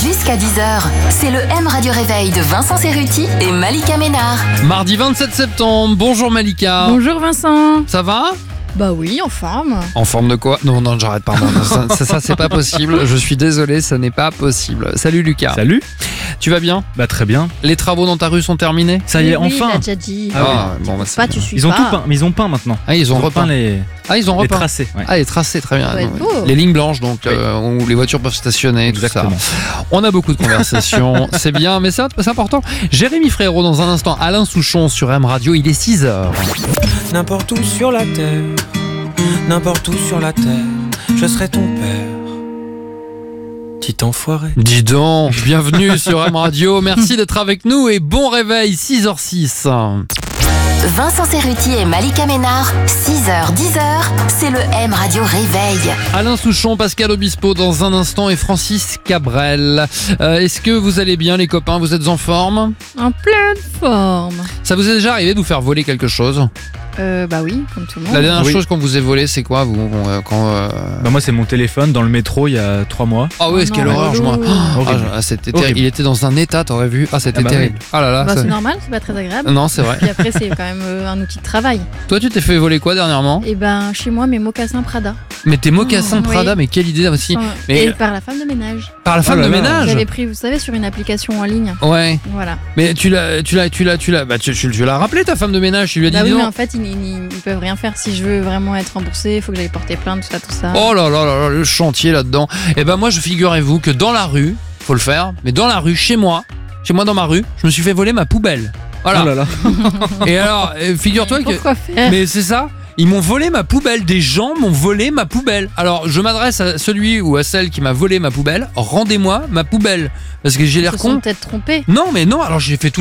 jusqu'à 10h. C'est le M Radio Réveil de Vincent Cerruti et Malika Ménard. Mardi 27 septembre, bonjour Malika. Bonjour Vincent. Ça va ? Bah oui, en forme. En forme de quoi ? Non, j'arrête, pardon. Ça, c'est pas possible. Je suis désolé, ça n'est pas possible. Salut Lucas. Salut. Tu vas bien ? Bah très bien. Les travaux dans ta rue sont terminés ? Ça y est, Oui, enfin. il a déjà dit. Bon, bah, c'est Pas, bien. tu suis Ils ont pas. tout peint, mais ils ont peint maintenant. Ah, ils ont repeint. les tracés. Ouais. Ah, les tracés, très bien. Ça doit être beau. Les lignes blanches, donc, Oui. où les voitures peuvent stationner, Exactement. tout ça. On a beaucoup de conversations, c'est bien, mais c'est important. Jérémy Frérot, dans un instant, Alain Souchon sur M Radio, il est 6h. N'importe où sur la terre, n'importe où sur la terre, je serai ton père. Petit enfoiré. Dis donc, bienvenue sur M Radio, merci d'être avec nous et bon réveil, 6h06. Vincent Cerruti et Malika Ménard, 6h, 10h, c'est le M Radio Réveil. Alain Souchon, Pascal Obispo dans un instant et Francis Cabrel. Est-ce que vous allez bien les copains ? Vous êtes en forme ? En pleine forme. Ça vous est déjà arrivé de vous faire voler quelque chose ? Bah oui, comme tout le monde. La dernière Oui. chose qu'on vous ait volé, c'est quoi vous Bah moi c'est mon téléphone dans le métro il y a 3 mois. Ah ouais, Oh quelle non, horreur, je relou. Horrible. c'était Horrible. terrible. Il était dans un état, t'aurais vu ? Ah, c'était Ah bah terrible. Ah là là. Bah, ça- c'est normal, c'est pas très agréable. Non, c'est vrai. Puis après, c'est quand même un outil de travail. Toi, tu t'es fait voler quoi dernièrement ? Et ben, chez moi, mes mocassins Prada. Mais tes mocassins Oui. Prada, mais quelle idée aussi. Sont- Mais- Et par la femme de ménage. Par la femme Oh là de là. ménage. J'avais pris, vous savez, sur une application en ligne. Ouais. Voilà. Mais tu l'as, bah tu l'as rappelé ta femme de ménage, tu lui as dit Bah oui, dis mais donc. en fait, ils peuvent rien faire. Si je veux vraiment être remboursé, il faut que j'aille porter plainte, tout ça. Oh là là là là, le chantier là-dedans. Et ben moi, figurez-vous que dans la rue, faut le faire, mais dans la rue, chez moi dans ma rue, je me suis fait voler ma poubelle. Voilà. Oh là là. Et alors, figure-toi que. Pourquoi faire Mais c'est ça. Ils m'ont volé ma poubelle, des gens m'ont volé ma poubelle. Alors je m'adresse à celui ou à celle qui m'a volé ma poubelle, rendez-moi ma poubelle. Parce que j'ai Ils l'air se sont con. peut-être trompés. Non mais non, alors j'ai fait tous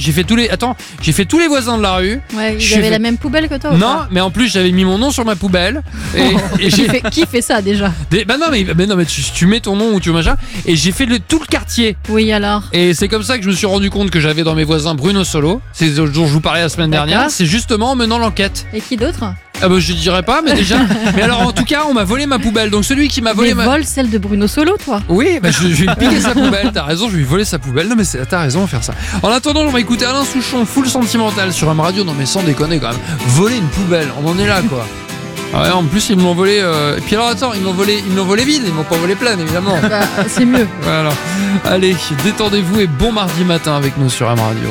les voisins de la rue. Ouais, J'ai ils avaient fait- la même poubelle que toi ou Non, pas mais en plus j'avais mis mon nom sur ma poubelle. Et j'ai Qui fait ça déjà? bah non mais tu mets ton nom ou tu machin. Et j'ai fait tout le quartier. Oui, alors. Et c'est comme ça que je me suis rendu compte que j'avais dans mes voisins Bruno Solo. C'est ce dont je vous parlais la semaine D'accord. dernière. C'est justement en menant l'enquête. Et qui d'autre? Ah bah je dirais pas, mais déjà. Mais alors en tout cas, on m'a volé ma poubelle. Donc celui qui m'a volé Mais vole celle de Bruno Solo, toi. Oui, bah je vais lui piquer sa poubelle. T'as raison, je vais lui voler sa poubelle. Non mais t'as raison de faire ça. En attendant, on va écouter Alain Souchon, full sentimental sur M Radio. Non mais sans déconner quand même. Voler une poubelle, on en est là quoi. Ah ouais, en plus ils me l'ont volé. Et puis alors attends, ils me l'ont volé vide. Ils m'ont pas volé plein évidemment. Bah, c'est mieux. Voilà. Allez, détendez-vous et bon mardi matin avec nous sur M Radio.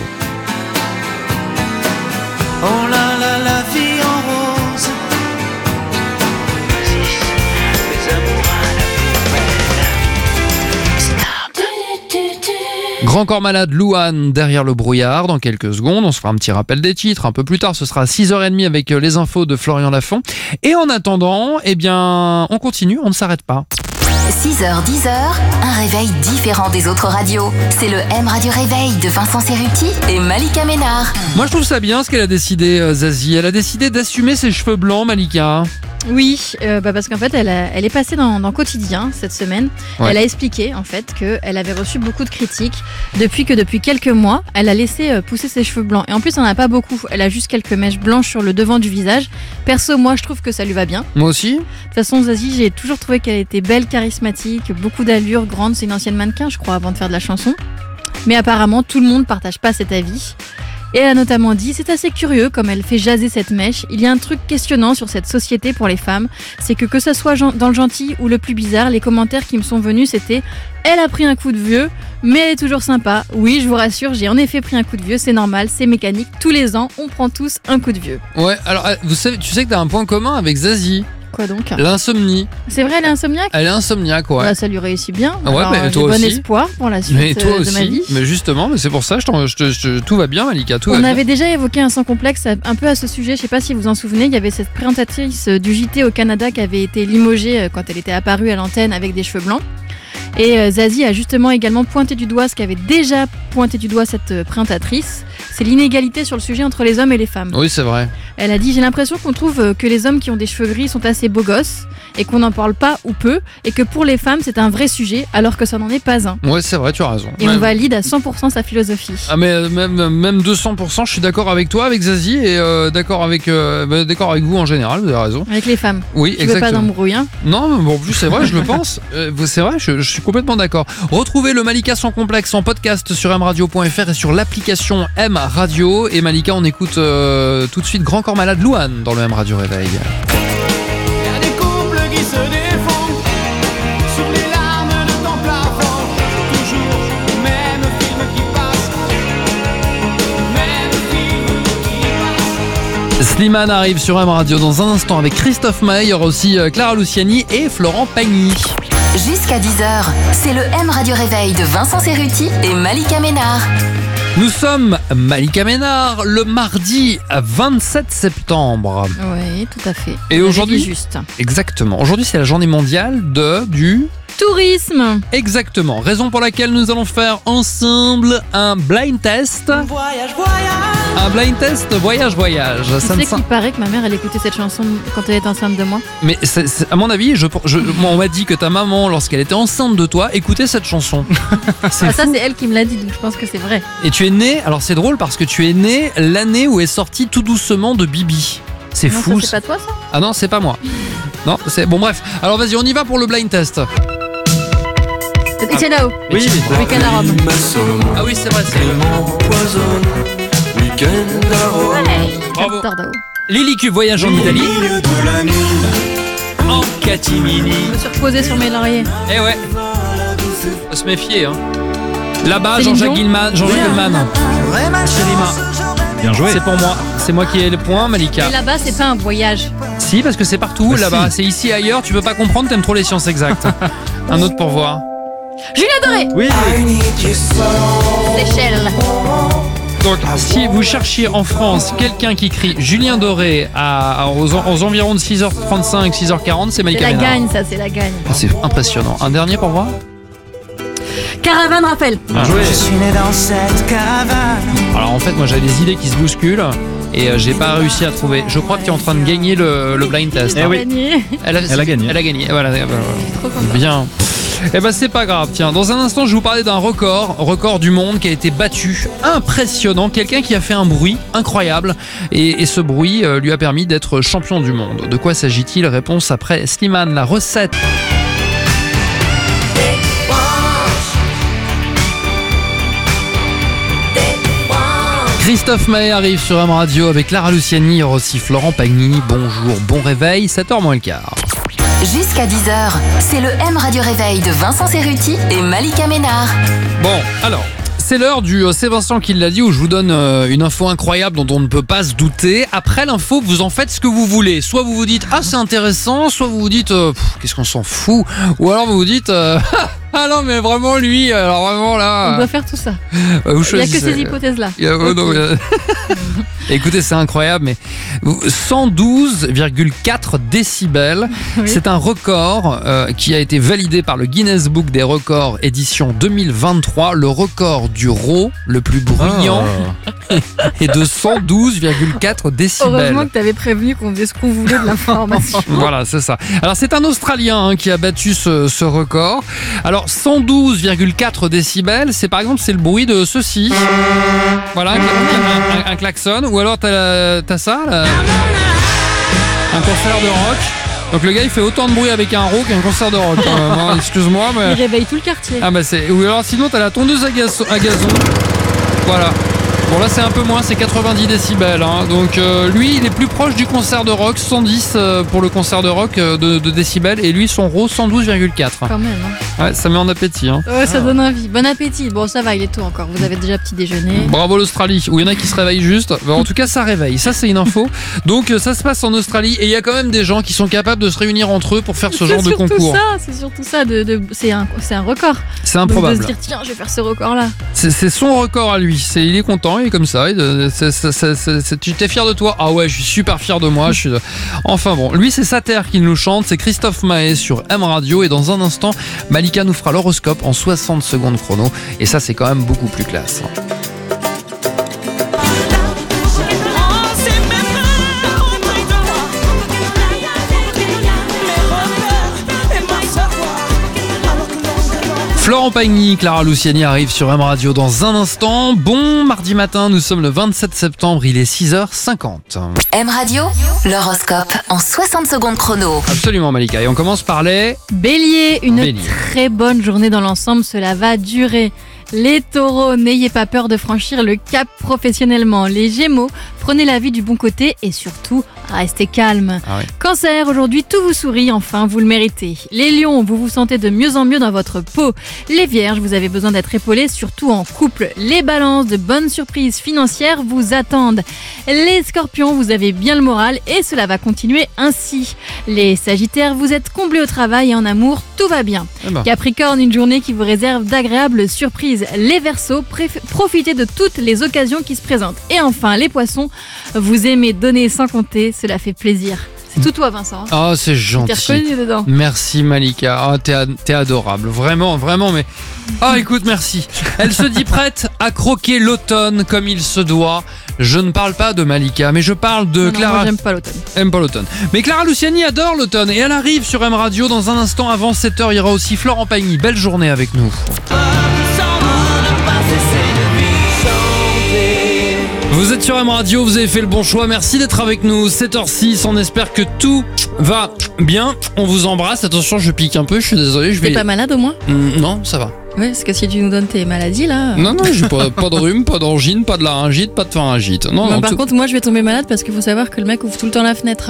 Oh là là, la vie en rose. Grand Corps Malade, Louane, derrière le brouillard. Dans quelques secondes, on se fera un petit rappel des titres. Un peu plus tard, ce sera à 6h30 avec les infos de Florian Lafont. Et en attendant, eh bien, on continue, on ne s'arrête pas. 6h, 10h, un réveil différent des autres radios. C'est le M Radio Réveil de Vincent Cerruti et Malika Ménard. Moi, je trouve ça bien ce qu'elle a décidé, Zazie. Elle a décidé d'assumer ses cheveux blancs, Malika. Oui, parce qu'en fait, elle est passée dans Quotidien cette semaine. Ouais. Elle a expliqué en fait qu'elle avait reçu beaucoup de critiques depuis quelques mois, elle a laissé pousser ses cheveux blancs. Et en plus, elle n'en a pas beaucoup. Elle a juste quelques mèches blanches sur le devant du visage. Perso, moi, je trouve que ça lui va bien. Moi aussi. De toute façon, Zazie, j'ai toujours trouvé qu'elle était belle, charismatique, beaucoup d'allure, grande. C'est une ancienne mannequin, je crois, avant de faire de la chanson. Mais apparemment, tout le monde ne partage pas cet avis. Et elle a notamment dit, c'est assez curieux comme elle fait jaser cette mèche. Il y a un truc questionnant sur cette société pour les femmes. C'est que ça soit dans le gentil ou le plus bizarre, les commentaires qui me sont venus, c'était « Elle a pris un coup de vieux, mais elle est toujours sympa. » Oui, je vous rassure, j'ai en effet pris un coup de vieux, c'est normal, c'est mécanique. Tous les ans, on prend tous un coup de vieux. Ouais, alors, tu sais que t'as un point commun avec Zazie. Quoi donc? L'insomnie. C'est vrai, elle est insomniaque? Elle est insomniaque, ouais. Bah, ça lui réussit bien. Ouais, Alors, mais j'ai toi bon aussi. espoir pour la suite Mais toi de ma vie. aussi. Mais justement, mais c'est pour ça, tout va bien, Malika. Tout va On bien. avait déjà évoqué un sans complexe un peu à ce sujet, je sais pas si vous vous en souvenez, il y avait cette présentatrice du JT au Canada qui avait été limogée quand elle était apparue à l'antenne avec des cheveux blancs. Et Zazie a justement également pointé du doigt ce qu'avait déjà pointé du doigt cette présentatrice, c'est l'inégalité sur le sujet entre les hommes et les femmes. Oui, c'est vrai. Elle a dit « J'ai l'impression qu'on trouve que les hommes qui ont des cheveux gris sont assez beaux gosses et qu'on n'en parle pas ou peu, et que pour les femmes c'est un vrai sujet alors que ça n'en est pas un. Ouais, c'est vrai, tu as raison. Et on valide à 100% sa philosophie. Ah mais même 200%, je suis d'accord avec toi, avec Zazie, et d'accord avec vous en général, vous avez raison. Avec les femmes. Oui, Tu exactement. veux pas d'embrouille, hein? Non, mais bon, en plus c'est vrai, je le pense. C'est vrai, je suis complètement d'accord. Retrouvez le Malika sans complexe en podcast sur mradio.fr et sur l'application M Radio. Et Malika, on écoute tout de suite Grand Corps Malade Louane dans le M Radio Réveil. Y a des couples qui se défendent sur les larmes de ton plafond. Toujours le même film qui passe, le même film qui passe. Slimane arrive sur M Radio dans un instant avec Christophe Maé, aussi Clara Luciani et Florent Pagny. Jusqu'à 10h, c'est le M Radio Réveil de Vincent Cerruti et Malika Ménard. Nous sommes Malika Ménard le mardi 27 septembre. Oui, tout à fait. Et On avait aujourd'hui dit juste. Exactement. Aujourd'hui, c'est la journée mondiale du... Tourisme. Exactement. Raison pour laquelle nous allons faire ensemble un blind test. Voyage, voyage. Un blind test voyage. Tu Ça sais ne qu'il paraît que ma mère elle écoutait cette chanson quand elle était enceinte de moi. Mais à mon avis, moi, on m'a dit que ta maman, lorsqu'elle était enceinte de toi, écoutait cette chanson. C'est Ah, ça fou. c'est elle qui me l'a dit, donc je pense que c'est vrai. Et tu es né, alors c'est drôle parce que tu es né l'année où est sorti Tout doucement de Bibi. C'est Non, fou. ça, c'est pas toi ça? Ah non, c'est pas moi. Non, c'est bon, bref. Alors vas-y, on y va pour le blind test. C'est là-haut. Oui, Week-end à Rome. Ah oui, c'est vrai, c'est bravo. Tordao. Lily Q voyage en Italie. En catimini. Je me suis reposée sur mes lauriers. Eh ouais. Faut se méfier, hein. Là-bas, Céline Jean-Jacques Dion. Goldman. Chérima. Bien joué. C'est pour moi. C'est moi qui ai le point, Malika. Et là-bas c'est pas un voyage. Si, parce que c'est partout Bah, là-bas. si. C'est ici et ailleurs. Tu peux pas comprendre, t'aimes trop les sciences exactes. Un autre pour voir. Julien Doré. Oui. Seychelles. Donc, si vous cherchiez en France quelqu'un qui crie Julien Doré aux environs de 6h35, 6h40, c'est C'est Malika la Ménard. gagne, ça c'est la gagne. Ah, c'est impressionnant. Un dernier pour voir. Caravane Raphaël. Bien joué. Je suis né dans cette caravane. Alors en fait, moi j'avais des idées qui se bousculent et j'ai pas réussi à trouver. Je crois que tu es en train de gagner le blind test. Eh oui. Gagné. Elle a gagné. Elle a gagné. Voilà. Trop content. Bien. Eh ben c'est pas grave. Tiens, dans un instant, je vais vous parler d'un record du monde qui a été battu. Impressionnant. Quelqu'un qui a fait un bruit incroyable et ce bruit lui a permis d'être champion du monde. De quoi s'agit-il? Réponse après Slimane, la recette. Christophe Maé arrive sur M Radio avec Clara Luciani et aussi Florent Pagny. Bonjour, bon réveil, 7h moins le quart. Jusqu'à 10h, c'est le M Radio Réveil de Vincent Cerruti et Malika Ménard. Bon, alors, c'est l'heure du C'est Vincent qui l'a dit où je vous donne une info incroyable dont on ne peut pas se douter. Après l'info, vous en faites ce que vous voulez. Soit vous vous dites « Ah, c'est intéressant », soit vous vous dites « Qu'est-ce qu'on s'en fout ?» Ou alors vous vous dites Ah non, mais vraiment lui, alors vraiment On là... doit faire tout ça. Vous Il n'y a que choisissez. ces hypothèses-là. Non, écoutez, c'est incroyable, mais 112,4 décibels, Oui. c'est un record qui a été validé par le Guinness Book des records édition 2023. Le record du RAW le plus bruyant est de 112,4 décibels. Heureusement que tu avais prévenu qu'on faisait ce qu'on voulait de l'information. Voilà, c'est ça. Alors, c'est un Australien qui a battu ce record. Alors, 112,4 décibels, c'est par exemple, c'est le bruit de ceci. Voilà, un klaxon. Ou alors, t'as ça, là, un concert de rock. Donc, le gars, il fait autant de bruit avec un RAW qu'un concert de rock. Bon, excuse-moi, Il mais... réveille tout le quartier. Ah, bah, c'est... Ou alors, sinon, t'as la tondeuse à gazon. Voilà. Bon là c'est un peu moins, c'est 90 décibels hein. Donc lui il est plus proche du concert de rock, 110 pour le concert de rock de décibels. Et lui son RAW 112,4. Quand même. Hein. Ouais, ça met en appétit hein. Ouais, ça donne envie. Bon appétit. Bon, ça va, il est tôt encore. Vous avez déjà petit déjeuner. Bravo l'Australie, où il y en a qui se réveillent juste. Bah, en tout cas ça réveille, ça c'est une info. Donc ça se passe en Australie et il y a quand même des gens qui sont capables de se réunir entre eux pour faire ce genre de concours. C'est surtout ça. C'est un record. C'est Donc, improbable. de se dire tiens, je vais faire ce record-là. C'est son record à lui. Il est content, il est comme ça. Tu t'es fier de toi? Ah ouais, je suis super fier de moi. Enfin bon, lui c'est Sater qui nous chante. C'est Christophe Maé sur M Radio. Et dans un instant, Malika nous fera l'horoscope en 60 secondes chrono. Et ça c'est quand même beaucoup plus classe. Florent Pagny, Clara Luciani arrive sur M Radio dans un instant. Bon mardi matin, nous sommes le 27 septembre, il est 6h50. M Radio, l'horoscope en 60 secondes chrono. Absolument Malika, et on commence par les... Bélier, une Bélier. très bonne journée dans l'ensemble, cela va durer. Les taureaux, n'ayez pas peur de franchir le cap professionnellement. Les gémeaux, prenez la vie du bon côté et surtout, restez calme. Ah oui. Cancer, aujourd'hui tout vous sourit, enfin vous le méritez. Les lions, vous vous sentez de mieux en mieux dans votre peau. Les vierges, vous avez besoin d'être épaulés, surtout en couple. Les balances, de bonnes surprises financières vous attendent. Les scorpions, vous avez bien le moral et cela va continuer ainsi. Les sagittaires, vous êtes comblés au travail et en amour, tout va bien. Eh ben. Capricorne, une journée qui vous réserve d'agréables surprises. Les Verseaux, profitez de toutes les occasions qui se présentent. Et enfin, les Poissons, vous aimez donner sans compter, cela fait plaisir. C'est tout toi, Vincent. Oh, c'est T'es gentil. reconnu dedans. Merci Malika, oh, t'es adorable, vraiment, mais... Oh écoute, merci. Elle se dit prête à croquer l'automne comme il se doit. Je ne parle pas de Malika, mais je parle de Non, Clara... moi, j'aime pas l'automne. Aime pas l'automne. Mais Clara Luciani adore l'automne et elle arrive sur M Radio dans un instant. Avant 7h, il y aura aussi Florent Pagny. Belle journée avec nous. Vous êtes sur M Radio, vous avez fait le bon choix. Merci d'être avec nous. 7h06, on espère que tout va bien. On vous embrasse. Attention, je pique un peu, je suis désolé. T'es pas malade au moins? Non, ça va. Ouais, parce que si tu nous donnes tes maladies là. Non, j'ai pas de rhume, pas d'angine, pas de laryngite, pas de pharyngite. Non, Bah, par contre, moi je vais tomber malade parce qu'il faut savoir que le mec ouvre tout le temps la fenêtre.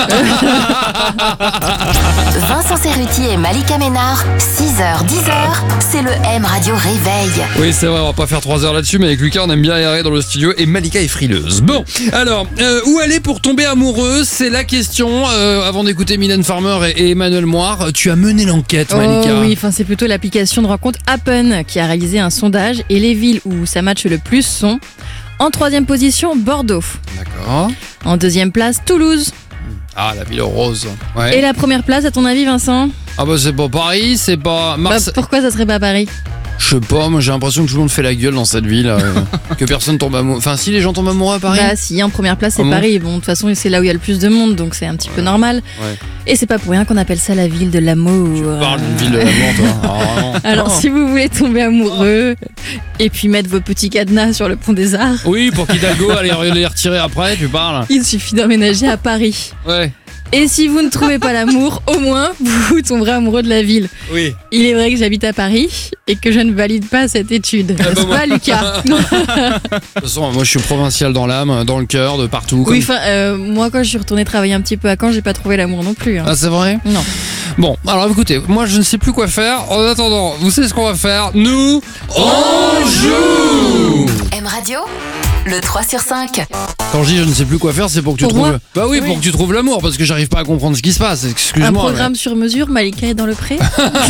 Vincent Cerruti et Malika Ménard, 6h, 10h, c'est le M Radio Réveil. Oui, c'est vrai, on va pas faire 3 heures là-dessus, mais avec Lucas, on aime bien errer dans le studio et Malika est frileuse. Bon, alors, où aller pour tomber amoureux? C'est la question. Avant d'écouter Mylène Farmer et Emmanuel Moire, tu as mené l'enquête, Malika. Oh oui, enfin c'est plutôt l'application de rencontre Happen qui a réalisé un sondage et les villes où ça matche le plus sont en 3e position Bordeaux, D'accord. en 2e place Toulouse Ah, la ville rose. Ouais. et la première place à ton avis Vincent? Ah bah c'est pas Paris, c'est pas Bah, Marseille. pourquoi ça serait pas Paris? Je sais pas, moi j'ai l'impression que tout le monde fait la gueule dans cette ville, que personne tombe amoureux. Enfin, si les gens tombent amoureux à Paris. Bah si, en première place c'est Ah bon Paris, bon de toute façon c'est là où il y a le plus de monde donc c'est un petit peu normal. Ouais. Et c'est pas pour rien qu'on appelle ça la ville de l'amour. Parle d'une ville de l'amour, toi. Ah, vraiment. Alors Oh. si vous voulez tomber amoureux et puis mettre vos petits cadenas sur le pont des Arts, Oui, pour qu'Hidalgo allait les retirer après, tu parles. il suffit d'emménager à Paris. Ouais. Et si vous ne trouvez pas l'amour, au moins vous tomberez amoureux de la ville. Oui. Il est vrai que j'habite à Paris et que je ne valide pas cette étude. bah, N'est-ce moi- pas Lucas? De toute façon, moi je suis provincial dans l'âme, dans le cœur, de partout. Oui, enfin moi quand je suis retournée travailler un petit peu à Caen, j'ai pas trouvé l'amour non plus. Hein. Ah, c'est vrai? Non. Bon, alors écoutez, moi je ne sais plus quoi faire. En attendant, vous savez ce qu'on va faire? Nous, on joue! M Radio, le 3 sur 5. Quand je dis je ne sais plus quoi faire, c'est pour que tu Pour trouves. moi Bah oui, Oui. pour que tu trouves l'amour, parce que j'arrive pas à comprendre ce qui se passe. Un Excuse-moi. programme sur mesure, Malika est dans le pré.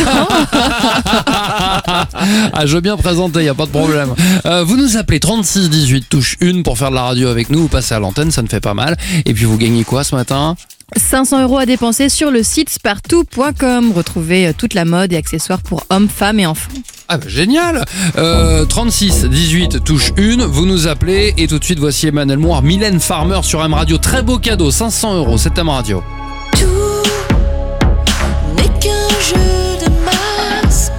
Ah, je veux bien présenter, y a pas de problème. Vous nous appelez 36 18 touche 1 pour faire de la radio avec nous, vous passez à l'antenne, ça ne fait pas mal. Et puis vous gagnez quoi ce matin? 500 € à dépenser sur le site spartou.com. Retrouvez toute la mode et accessoires pour hommes, femmes et enfants. Ah bah génial. 36 18 touche 1, vous nous appelez et tout de suite voici Emmanuel Moire, Mylène Farmer sur M Radio. Très beau cadeau, 500 €, c'est M Radio. N'est qu'un jeu de masques.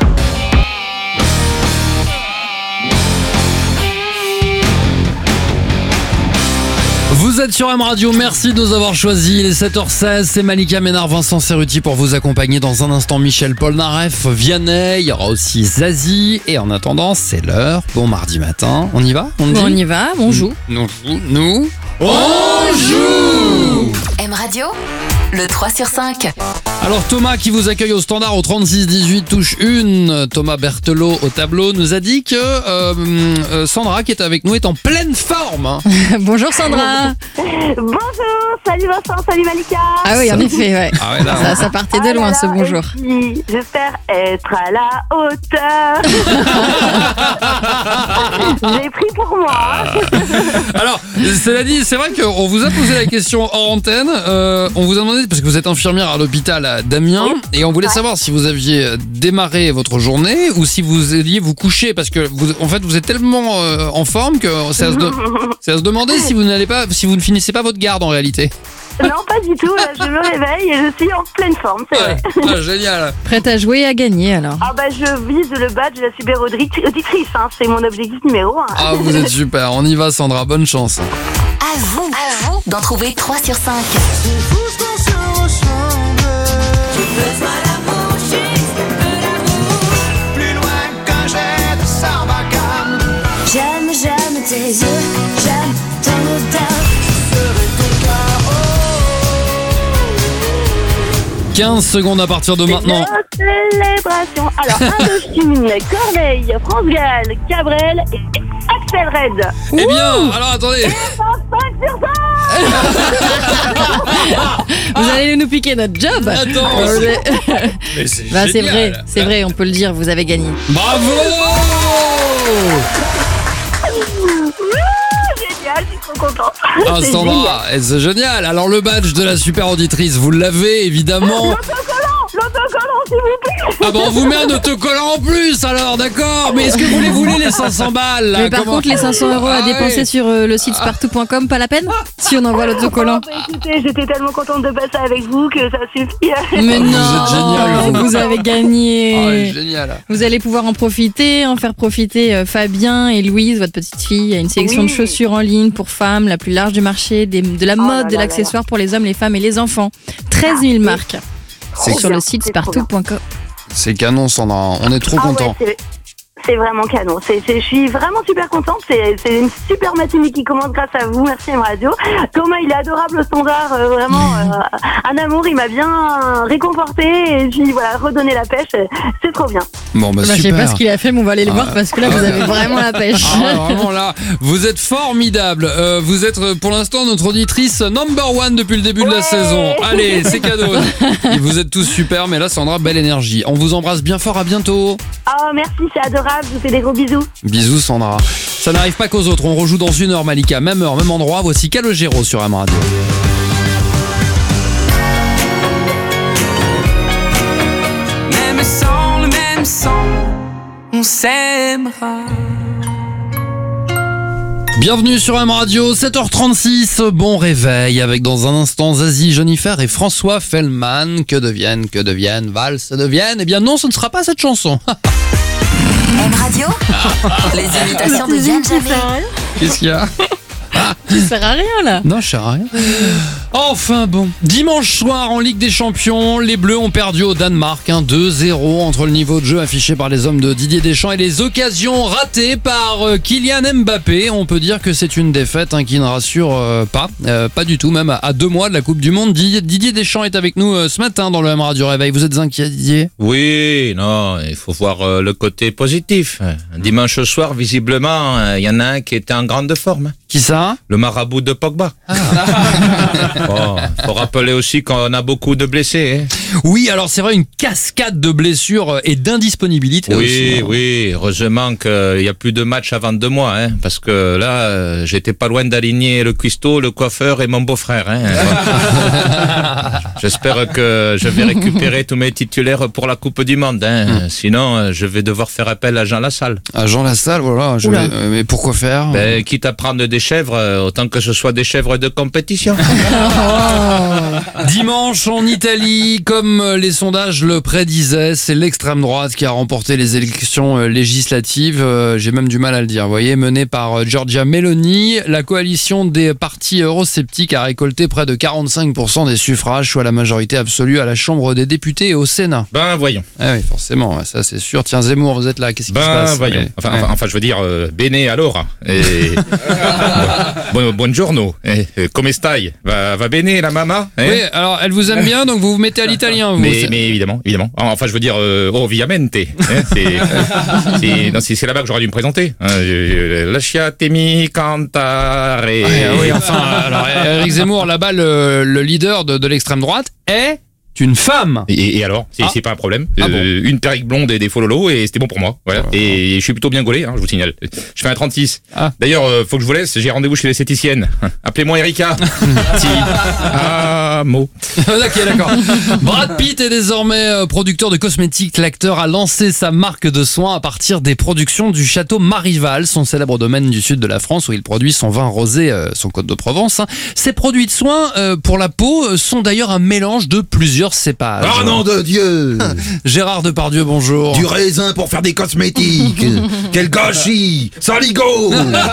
Vous êtes sur M Radio, merci de nous avoir choisis. Il est 7h16, c'est Malika Ménard, Vincent Cerruti pour vous accompagner. Dans un instant, Michel Polnareff, Vianney, il y aura aussi Zazie. Et en attendant, c'est l'heure. Bon mardi matin, on y va? Bon, on y va, on joue. Nous, on joue! M Radio, le 3 sur 5. Alors Thomas qui vous accueille au standard au 36 18 touche 1, Thomas Berthelot au tableau nous a dit que Sandra qui est avec nous est en pleine forme. Hein. Bonjour Sandra. Bonjour, salut Vincent, salut Malika. Ah oui, en effet, ouais. Ah ouais, là, Ça partait de loin ce bonjour. Et puis, j'espère être à la hauteur. J'ai pris pour moi. Alors, cela dit, c'est vrai qu'on vous a posé la question hors antenne. On vous a demandé, parce que vous êtes infirmière à l'hôpital à Damien, et on voulait savoir si vous aviez démarré votre journée ou si vous alliez vous coucher, parce que en fait, vous êtes tellement en forme que c'est à se demander si vous ne finissez pas votre garde en réalité. Non, pas du tout. Là, je me réveille et je suis en pleine forme, c'est vrai. Ah, génial. Prête à jouer et à gagner alors. Ah bah je vise le badge de la super auditrice, hein. C'est mon objectif numéro 1. Ah, vous êtes super. On y va, Sandra. Bonne chance. À vous d'en trouver 3 sur 5. Plus loin qu'un jet de sarbacane. J'aime tes yeux, j'aime ton odeur. Serait ton chaos. 15 secondes à partir de maintenant. Célébration. Alors, Indochine, Corneille, France Gall, Cabrel et Axel Red. Eh bien, alors attendez. 5 sur 5. Vous allez nous piquer notre job. Attends. Mais c'est Bah, c'est génial. vrai, c'est vrai, on peut le dire, vous avez gagné. Bravo. Génial, je suis trop contente. Ah, C'est Sandra, c'est génial. Alors le badge de la super auditrice, vous l'avez évidemment. L'autocollant, s'il vous plaît. Ah bah on vous met un autocollant en plus alors, d'accord. Mais est-ce que vous les voulez les 500 balles là? Mais par Comment- contre, les 500 € à Ah, dépenser ouais. sur le site spartou.com, pas la peine si on envoie l'autocollant. Bah, écoutez, j'étais tellement contente de passer avec vous que ça suffit. Mais non, êtes génial, vous. vous avez Ah, gagné. génial. Vous allez pouvoir en profiter, en faire profiter Fabien et Louise, votre petite fille. Il y a une sélection Oui. de chaussures en ligne pour femmes, la plus large du marché, de la là mode, là de là l'accessoire pour les hommes, les femmes et les enfants. 13 000 marques C'est sur le bien, site c'est trop bien. spartou.com. C'est canon, Sandra. On est trop Ah ouais, contents. c'est vraiment canon. Je suis vraiment super contente. C'est une super matinée qui commence grâce à vous. Merci M Radio. Thomas, il est adorable au standard. Vraiment, un amour. Il m'a bien réconforté et puis voilà, redonné la pêche. C'est trop bien. Bon bah Bah, je sais super. pas ce qu'il a fait, mais on va aller le voir parce que là, vous avez vraiment la pêche. Ah, vraiment là, vous êtes formidable. Vous êtes pour l'instant notre auditrice number one depuis le début de la saison. Allez, c'est cadeau. Et vous êtes tous super, mais là, Sandra, belle énergie. On vous embrasse bien fort. À bientôt. Ah, merci, c'est adorable. Je vous fais des gros bisous. Bisous, Sandra. Ça n'arrive pas qu'aux autres. On rejoue dans 1 heure, Malika. Même heure, même endroit. Voici Calogero sur M Radio. Même sans le même sang, on s'aimera. Bienvenue sur M Radio, 7h36, bon réveil avec dans un instant Zazie, Jennifer et François Fellman. Que deviennent, valse deviennent. Eh bien non, ce ne sera pas cette chanson. M Radio, les imitations de Yann Jamais. Qu'est-ce qu'il y a? Ça sert à rien là. Non, je sais rien. Enfin bon, dimanche soir en Ligue des Champions, les Bleus ont perdu au Danemark 2-0 entre le niveau de jeu affiché par les hommes de Didier Deschamps et les occasions ratées par Kylian Mbappé. On peut dire que c'est une défaite qui ne rassure pas du tout, même à 2 mois de la Coupe du Monde. Didier Deschamps est avec nous ce matin dans le M Radio Réveil. Vous êtes inquiet, Didier? Oui, non, il faut voir le côté positif. Dimanche soir, visiblement, il y en a un qui était en grande forme. Qui ça? Le marabout de Pogba. Bon, faut rappeler aussi qu'on a beaucoup de blessés. Oui, alors c'est vrai, une cascade de blessures et d'indisponibilité aussi. Oui, heureusement qu'il n'y a plus de match avant 2 mois, parce que là, j'étais pas loin d'aligner le cuistot, le coiffeur et mon beau-frère. J'espère que je vais récupérer tous mes titulaires pour la Coupe du Monde. Sinon, je vais devoir faire appel à Jean Lassalle. À Jean Lassalle, voilà. Mais pourquoi faire? Ben, quitte à prendre des chèvres, autant que ce soit des chèvres de compétition. Dimanche en Italie, comme les sondages le prédisaient, c'est l'extrême droite qui a remporté les élections législatives. J'ai même du mal à le dire. Vous voyez, menée par Giorgia Meloni, la coalition des partis eurosceptiques a récolté près de 45% des suffrages, soit la majorité absolue à la Chambre des députés et au Sénat. Ben voyons. Ah oui, forcément, ça c'est sûr. Tiens, Zemmour, vous êtes là, qu'est-ce qui se passe? Voyons. Mais- Enfin, je veux dire, bene allora. Et... buongiorno. Come stai? Va bene la mama? Oui, alors elle vous aime bien, donc vous vous mettez à l'italien. Vous. Mais évidemment. Enfin, je veux dire, ovviamente. C'est là-bas que j'aurais dû me présenter. Lasciatemi cantare. Oui, enfin, alors Éric Zemmour, là-bas, le leader de l'extrême droite, est une femme. Et alors, c'est pas un problème. Ah bon. Une perruque blonde et des faux lolos et c'était bon pour moi. Voilà. Et je suis plutôt bien gaulé, je vous signale. Je fais un 36. Ah. D'ailleurs, faut que je vous laisse. J'ai rendez-vous chez l'esthéticienne. Appelez-moi Erika. chameau. Ok, d'accord. Brad Pitt est désormais producteur de cosmétiques. L'acteur a lancé sa marque de soins à partir des productions du château Marival, son célèbre domaine du sud de la France où il produit son vin rosé, son Côte de Provence. Ces produits de soins pour la peau sont d'ailleurs un mélange de plusieurs cépages. Oh nom de Dieu! Gérard Depardieu, bonjour. Du raisin pour faire des cosmétiques. Quel gâchis! Saligo!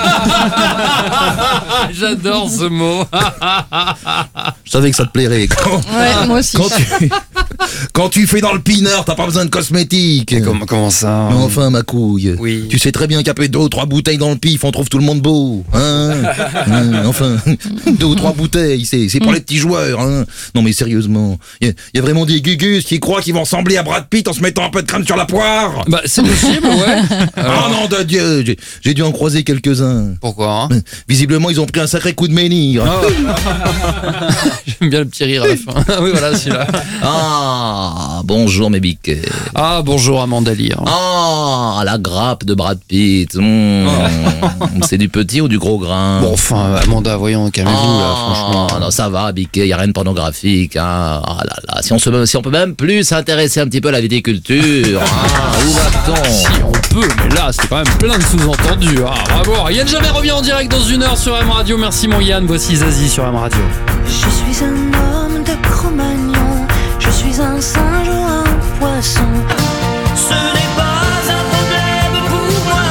J'adore ce mot. Je savais que ça te plairait. Ouais, moi aussi. Quand tu fais dans le pinard, t'as pas besoin de cosmétiques. Comment ça? Mais enfin, ma couille. Oui. Tu sais très bien qu'après 2 ou 3 bouteilles dans le pif, on trouve tout le monde beau. Hein? Enfin, 2 ou 3 bouteilles, c'est pour les petits joueurs. Hein? Non mais sérieusement, il y a vraiment des gugus qui croient qu'ils vont ressembler à Brad Pitt en se mettant un peu de crème sur la poire. Bah c'est possible, ouais. Oh non de Dieu, j'ai dû en croiser quelques-uns. Pourquoi? Visiblement, ils ont pris un sacré coup de menhir. Oh. J'aime bien le petit rire à la fin. Oui, voilà, celui-là. Ah, bonjour mes biquets. Ah, bonjour Amanda Lear. Ah, la grappe de Brad Pitt. C'est du petit ou du gros grain? Bon, enfin, Amanda, voyons, calmez-vous là, franchement. Non, ça va, biquet, y a rien de pornographique. Hein. Ah là là, si on peut même plus s'intéresser un petit peu à la viticulture. Où va-t-on? Si on peut, mais là, c'est quand même plein de sous-entendus. Ah, bravo. Yann Jamais revient en direct dans 1 heure sur M Radio. Merci mon Yann. Voici Zazie sur M Radio. Je suis un homme de Cro-Magnon, je suis un singe ou un poisson. Ce n'est pas un problème pour moi.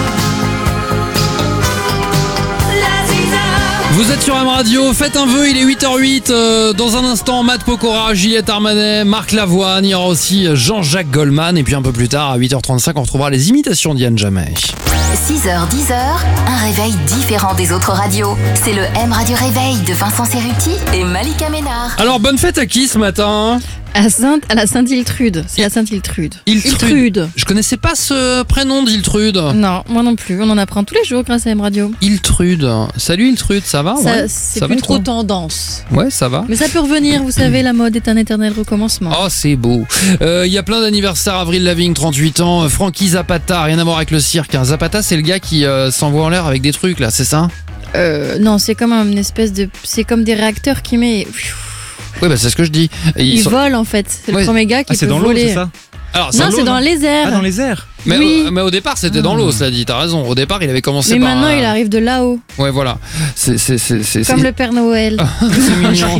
La ziza. Vous êtes sur M Radio, faites un vœu, il est 8h08. Dans un instant, Matt Pokora, Juliette Armanet, Marc Lavoine, il y aura aussi Jean-Jacques Goldman. Et puis un peu plus tard, à 8h35, on retrouvera les imitations d'Yann Jamais. 6h, 10h, un réveil différent des autres radios. C'est le M Radio Réveil de Vincent Cerruti et Malika Ménard. Alors, bonne fête à qui ce matin? À la Sainte-Iltrude. C'est la Sainte-Iltrude. Iltrude. Je connaissais pas ce prénom d'Iltrude. Non, moi non plus. On en apprend tous les jours grâce à M Radio. Iltrude. Salut Iltrude, ça va? Ça, Ouais. c'est Ça va plus trop trop tendance. Ouais, ça va. Mais ça peut revenir, vous savez, la mode est un éternel recommencement. Oh, c'est beau. Il y a plein d'anniversaires. Avril Lavigne, 38 ans. Frankie Zapata, rien à voir avec le cirque. Hein. Zapata, c'est le gars qui s'envoie en l'air avec des trucs, là, c'est ça? Non, c'est comme une espèce de... C'est comme des réacteurs qui met... Oui, bah c'est ce que je dis. Il vole en fait. C'est le Ouais. premier gars qui peut c'est dans l'eau, voler. c'est ça? Alors, Non, c'est dans les airs. Ah, dans les airs. mais, oui. mais au départ, c'était dans l'eau, cela dit. T'as raison. Au départ, il avait commencé Mais par. maintenant, il arrive de là-haut. Ouais, voilà. C'est Comme le Père Noël. C'est mignon.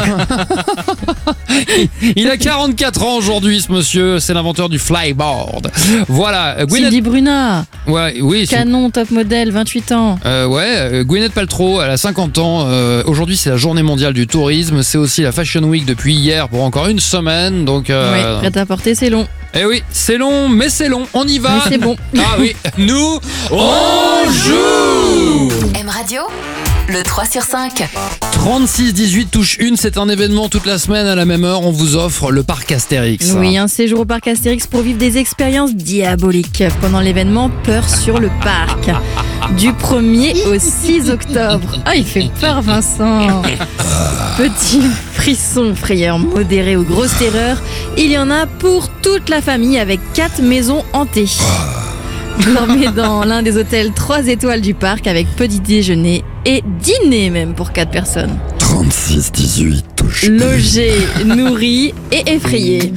Il a 44 ans aujourd'hui, ce monsieur. C'est l'inventeur du flyboard. Voilà. Cindy Bruna. Ouais, oui. Canon, top modèle, 28 ans. Gwyneth Paltrow, elle a 50 ans. Aujourd'hui, c'est la journée mondiale du tourisme. C'est aussi la Fashion Week depuis hier pour encore une semaine. Donc, Ouais, prêt à porter, c'est long. Eh oui, c'est long, mais c'est long. On y va. Mais c'est bon. Ah oui, nous, on joue. M Radio, le 3 sur 5. 36-18 touche 1, c'est un événement toute la semaine à la même heure. On vous offre le parc Astérix. Oui, un séjour au parc Astérix pour vivre des expériences diaboliques pendant l'événement Peur sur le parc. Du 1er au 6 octobre. Ah, il fait peur, Vincent. Petit frisson, frayeur modéré ou grosse terreur, il y en a pour toute la famille avec 4 maisons hantées. Dormez dans l'un des hôtels 3 étoiles du parc avec petit déjeuner et dîner même pour 4 personnes. 36-18 touche. Logé, nourri et effrayé.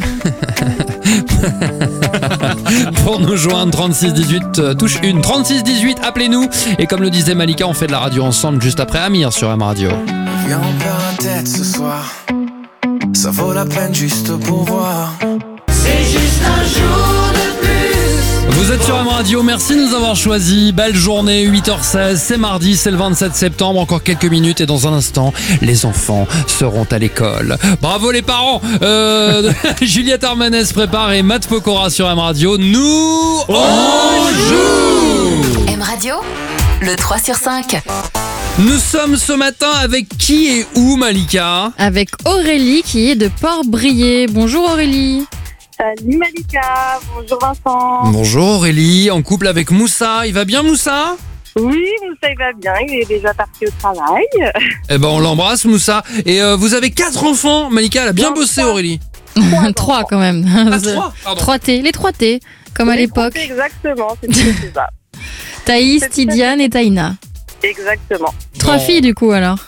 Pour nous joindre, 36-18 touche 1. 36-18, appelez-nous. Et comme le disait Malika, on fait de la radio ensemble juste après Amir sur M Radio. Viens, on perd la tête ce soir. Ça vaut la peine juste pour voir. C'est juste un jour de plus. Vous êtes sur M Radio, merci de nous avoir choisis. Belle journée, 8h16, c'est mardi, c'est le 27 septembre, encore quelques minutes et dans un instant, les enfants seront à l'école. Bravo les parents. Juliette Armanet se prépare et Matt Pokora sur M Radio. Nous, on joue. M Radio, le 3 sur 5. Nous sommes ce matin avec qui et où, Malika? Avec Aurélie qui est de Port-Brié. Bonjour Aurélie. Salut Malika, bonjour Vincent. Bonjour Aurélie, en couple avec Moussa. Il va bien Moussa? Oui, Moussa il va bien, il est déjà parti au travail. Eh ben on l'embrasse Moussa. Et vous avez 4 enfants, Malika, elle a bien bossé Aurélie. 3 quand même. 3, pardon. 3T, les 3T, comme à l'époque. Exactement, c'est ça. Thaïs, Tidiane et Taïna. Exactement. 3 Bon. filles du coup alors.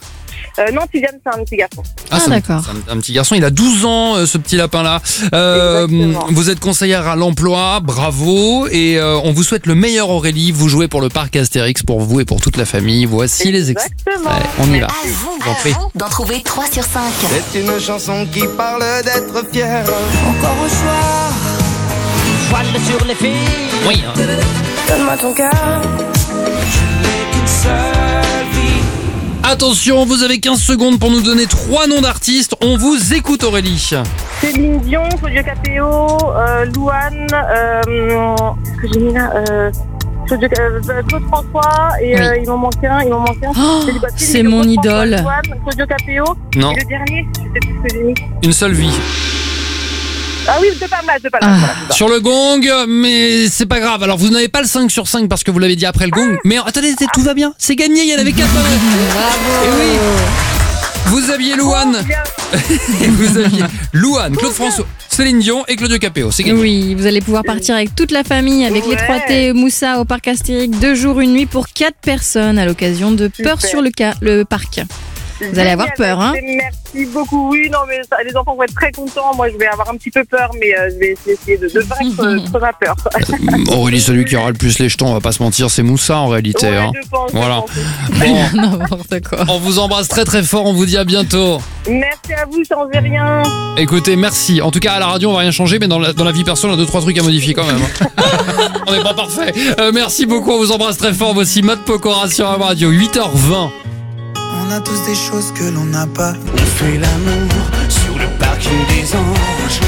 Non, Tidiane, c'est un petit garçon. c'est d'accord. un petit garçon, il a 12 ans, ce petit lapin-là. Exactement. Vous êtes conseillère à l'emploi, bravo. Et on vous souhaite le meilleur, Aurélie. Vous jouez pour le parc Astérix, pour vous et pour toute la famille. Voici les extraits. Exactement. On y va. À vous, Je vous en prie. d'en trouver 3 sur 5. C'est une chanson qui parle d'être fier. Encore au soir, Voile sur les filles. Oui. donne-moi ton cœur. Qu'une seule vie. Attention, vous avez 15 secondes pour nous donner 3 noms d'artistes. On vous écoute, Aurélie. Céline Dion, Claudio Capéo, Louane, que j'ai mis là, Claude François, et Oui. il m'en manque un. Oh, J'ai dit, bah, si, c'est Claude mon François, idole. Louane, Claudio Capéo, Non, et le dernier, je sais plus ce que j'ai mis. une seule vie. Ah oui, de Palmas, Ah. voilà, c'est ça. Sur le gong, mais c'est pas grave. Alors, vous n'avez pas le 5 sur 5 parce que vous l'avez dit après le gong. Mais attendez, tout va bien. C'est gagné, il y en avait 4. Et oui. Vous aviez Louane. Et vous aviez Louane, Claude François, Céline Dion et Claudio Capéo. C'est gagné. Oui, vous allez pouvoir partir avec toute la famille, avec les Ouais. 3T Moussa au parc Astérix, 2 jours, 1 nuit pour 4 personnes à l'occasion de Peur Super. sur le parc. Vous allez avoir peur, hein? Merci beaucoup. Oui, non, mais ça, les enfants vont être très contents. Moi, je vais avoir un petit peu peur, mais je vais essayer de pas être trop à peur. Aurélie, celui qui aura le plus les jetons, on va pas se mentir, c'est Moussa en réalité. Ouais, hein. je pense, Voilà. je pense. Bon, N'importe quoi. on vous embrasse très très fort, on vous dit à bientôt. Merci à vous, changez rien. Écoutez, merci. En tout cas, à la radio, on va rien changer, mais dans la vie perso, on a 2-3 trucs à modifier quand même. hein. On n'est pas parfait. Merci beaucoup, on vous embrasse très fort. Voici Matt Pokora sur la radio, 8h20. On a tous des choses que l'on n'a pas. On fait l'amour sur le parking des anges.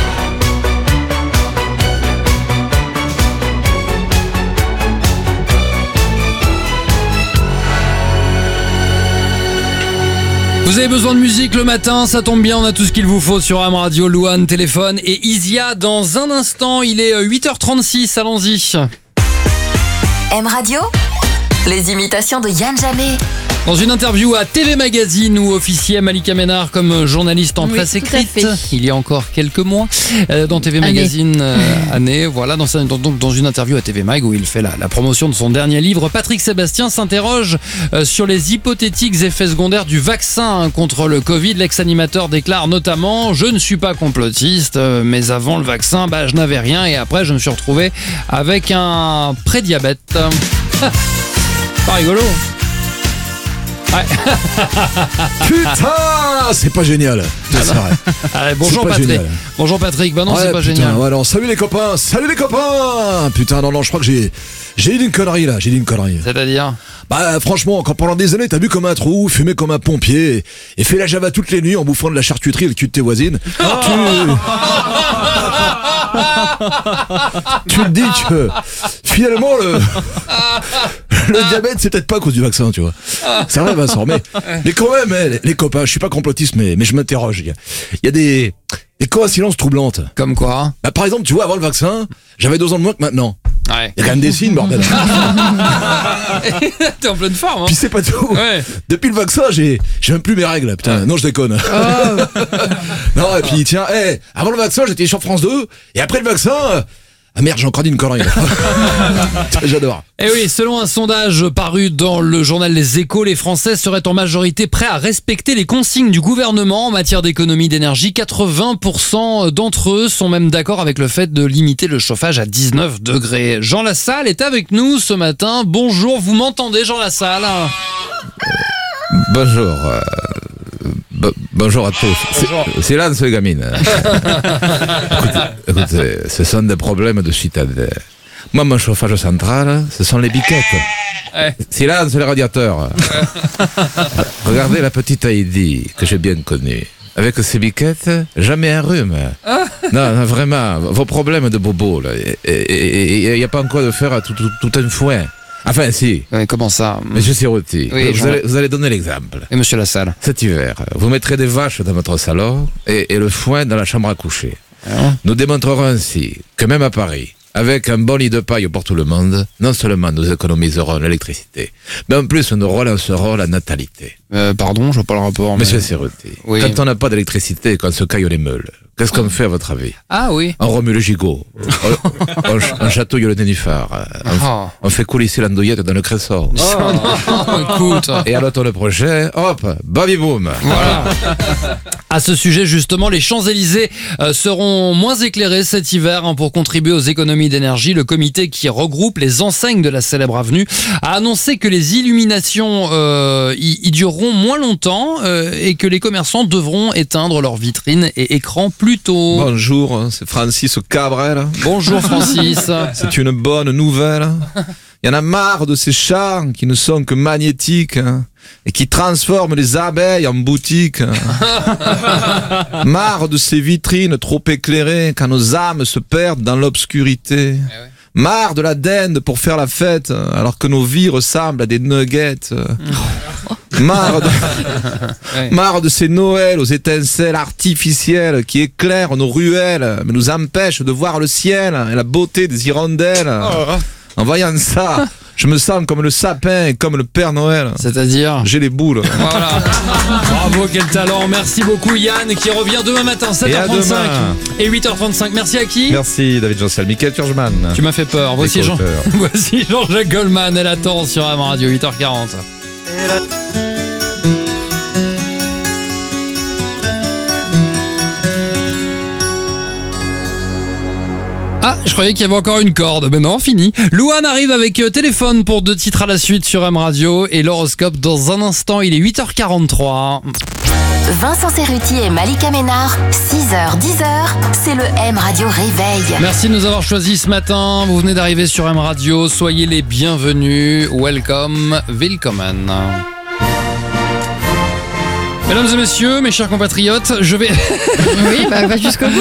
Vous avez besoin de musique le matin, ça tombe bien, on a tout ce qu'il vous faut sur Am Radio, Louane, téléphone et Isia. Dans un instant, il est 8h36, allons-y. M Radio, les imitations de Yann Jamais. Dans une interview à TV Magazine où officiait Malika Ménard comme journaliste en Oui, presse tout à écrite fait. il y a encore quelques mois dans TV Année. Magazine année, voilà, dans une interview à TV Mag où il fait la promotion de son dernier livre, Patrick Sébastien s'interroge sur les hypothétiques effets secondaires du vaccin contre le Covid. L'ex-animateur déclare notamment: je ne suis pas complotiste, mais avant le vaccin, je n'avais rien et après je me suis retrouvé avec un prédiabète. Pas rigolo. Ouais. Putain, c'est pas génial. C'est vrai. Allez, bonjour C'est pas Patrick. génial. Bonjour Patrick. Bah non, Ouais, c'est pas putain, génial. ouais, alors, salut les copains. Putain, non, je crois que j'ai dit une connerie là. J'ai dit une connerie. C'est-à-dire? Bah franchement, quand pendant des années t'as bu comme un trou, fumé comme un pompier et fait la java toutes les nuits en bouffant de la charcuterie et le cul de tes voisines, tu te dis que finalement le diabète c'est peut-être pas à cause du vaccin, tu vois. C'est vrai Vincent, mais quand même, les copains, je suis pas complotiste mais je m'interroge. Il y a des coïncidences troublantes. Comme quoi? Bah par exemple, tu vois, avant le vaccin, j'avais 2 ans de moins que maintenant. Ouais. Il y a quand même des signes, bordel. T'es en pleine forme, hein? Puis c'est pas tout. Ouais. Depuis le vaccin, j'ai même plus mes règles. Putain, non, je déconne. Non, et puis tiens, avant le vaccin, j'étais sur France 2, et après le vaccin, ah merde, j'ai encore dit une connerie. J'adore. Et oui, selon un sondage paru dans le journal Les Échos, les Français seraient en majorité prêts à respecter les consignes du gouvernement en matière d'économie d'énergie. 80% d'entre eux sont même d'accord avec le fait de limiter le chauffage à 19 degrés. Jean Lassalle est avec nous ce matin. Bonjour, vous m'entendez, Jean Lassalle? Bonjour. Bonjour à tous. Silence les gamines. Écoutez, ce sont des problèmes de citadins. Moi, mon chauffage central, ce sont les biquettes. Ouais. Silence les radiateurs. Regardez la petite Heidi que j'ai bien connue. Avec ces biquettes, jamais un rhume. Non, vraiment, vos problèmes de bobo, il n'y a pas encore de faire tout un foin. Enfin, si. Ouais, comment ça? Monsieur Sirotti, Oui, vous allez donner l'exemple. Et monsieur Lassalle? Cet hiver, vous mettrez des vaches dans votre salon et le foin dans la chambre à coucher. Nous démontrerons ainsi que même à Paris, avec un bon lit de paille pour tout le monde, non seulement nous économiserons l'électricité, mais en plus nous relancerons la natalité. Pardon, je vois pas le rapport. Monsieur Sirotti, Oui. quand on n'a pas d'électricité et qu'on se caille les meules, Qu'est-ce qu'on fait à votre avis? Ah oui. On remue le gigot. On chatouille le nénuphar. On fait coulisser l'andouillette dans le cressor. Écoute. Et à l'automne prochain, hop, baby boom. Voilà. À ce sujet, justement, les Champs-Élysées seront moins éclairés cet hiver pour contribuer aux économies d'énergie. Le comité qui regroupe les enseignes de la célèbre avenue a annoncé que les illuminations y dureront moins longtemps et que les commerçants devront éteindre leurs vitrines et écrans plus tôt. Bonjour, c'est Francis Cabrel. Bonjour Francis. C'est une bonne nouvelle. Il y en a marre de ces chars qui ne sont que magnétiques et qui transforment les abeilles en boutiques. Marre de ces vitrines trop éclairées quand nos âmes se perdent dans l'obscurité. Marre de la dinde pour faire la fête alors que nos vies ressemblent à des nuggets. Marre de ces Noëls aux étincelles artificielles qui éclairent nos ruelles mais nous empêchent de voir le ciel et la beauté des hirondelles. En voyant ça, je me sens comme le sapin et comme le Père Noël. C'est-à-dire? J'ai les boules. Voilà. Bravo, quel talent. Merci beaucoup Yann qui revient demain matin 7h35 et 8h35. Merci à qui? Merci David Joncel, Michael Turgeman. Tu m'as fait peur. Voici Jean-Jacques Goldman. Elle attend sur AM Radio 8h40. Ah, je croyais qu'il y avait encore une corde. Ben non, fini. Louane arrive avec téléphone pour 2 titres à la suite sur M Radio et l'horoscope dans un instant. Il est 8h43. Vincent Cerruti et Malika Ménard, 6h, 10h, c'est le M Radio Réveil. Merci de nous avoir choisis ce matin. Vous venez d'arriver sur M Radio. Soyez les bienvenus. Welcome, willkommen. Mesdames et messieurs, mes chers compatriotes, je vais... Oui, va jusqu'au bout.